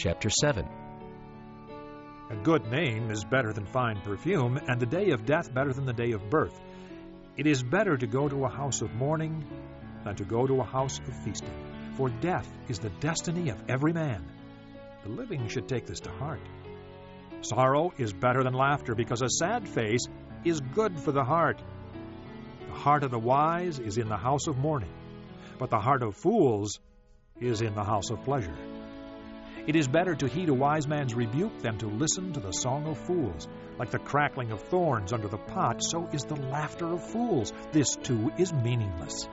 chapter 7. A good name is better than fine perfume, and the day of death better than the day of birth. It is better to go to a house of mourning than to go to a house of feasting, for death is the destiny of every man. The living should take this to heart. Sorrow is better than laughter, because a sad face is good for the heart. The heart of the wise is in the house of mourning, but the heart of fools is in the house of pleasure. It is better to heed a wise man's rebuke than to listen to the song of fools. Like the crackling of thorns under the pot, so is the laughter of fools. This, too, is meaningless.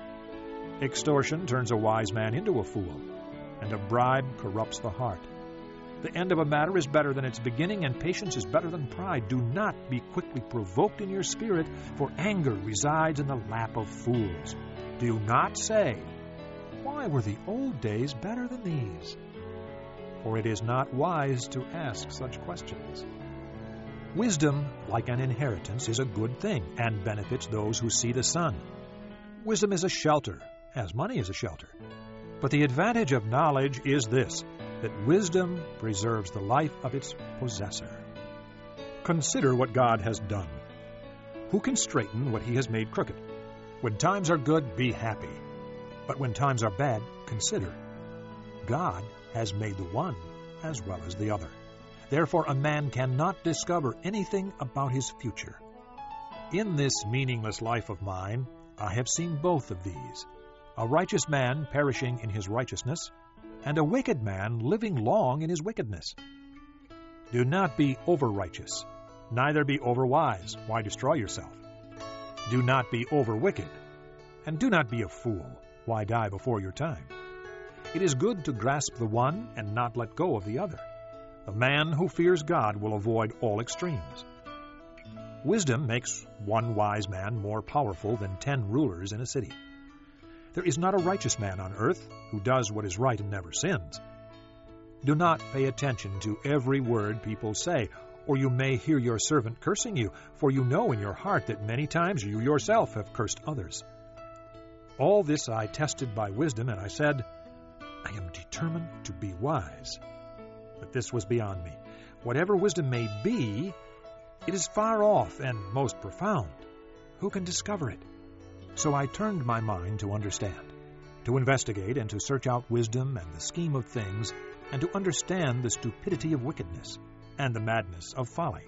Extortion turns a wise man into a fool, and a bribe corrupts the heart. The end of a matter is better than its beginning, and patience is better than pride. Do not be quickly provoked in your spirit, for anger resides in the lap of fools. Do not say, "Why were the old days better than these?" For it is not wise to ask such questions. Wisdom, like an inheritance, is a good thing, and benefits those who see the sun. Wisdom is a shelter, as money is a shelter. But the advantage of knowledge is this, that wisdom preserves the life of its possessor. Consider what God has done. Who can straighten what he has made crooked? When times are good, be happy. But when times are bad, consider. God has made the one as well as the other. Therefore, a man cannot discover anything about his future. In this meaningless life of mine, I have seen both of these, a righteous man perishing in his righteousness, and a wicked man living long in his wickedness. Do not be over-righteous, neither be over-wise. Why destroy yourself? Do not be over-wicked, and do not be a fool. Why die before your time? It is good to grasp the one and not let go of the other. The man who fears God will avoid all extremes. Wisdom makes one wise man more powerful than 10 rulers in a city. There is not a righteous man on earth who does what is right and never sins. Do not pay attention to every word people say, or you may hear your servant cursing you, for you know in your heart that many times you yourself have cursed others. All this I tested by wisdom, and I said, I am determined to be wise. But this was beyond me. Whatever wisdom may be, it is far off and most profound. Who can discover it? So I turned my mind to understand, to investigate and to search out wisdom and the scheme of things, and to understand the stupidity of wickedness and the madness of folly.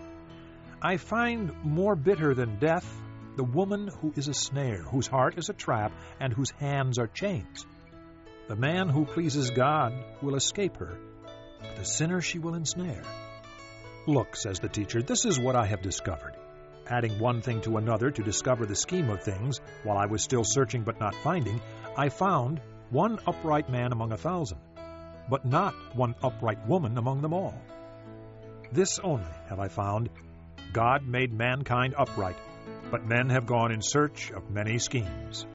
I find more bitter than death the woman who is a snare, whose heart is a trap, and whose hands are chains. The man who pleases God will escape her, but the sinner she will ensnare. Look, says the teacher, this is what I have discovered. Adding one thing to another to discover the scheme of things, while I was still searching but not finding, I found one upright man among 1,000, but not one upright woman among them all. This only have I found, God made mankind upright, but men have gone in search of many schemes.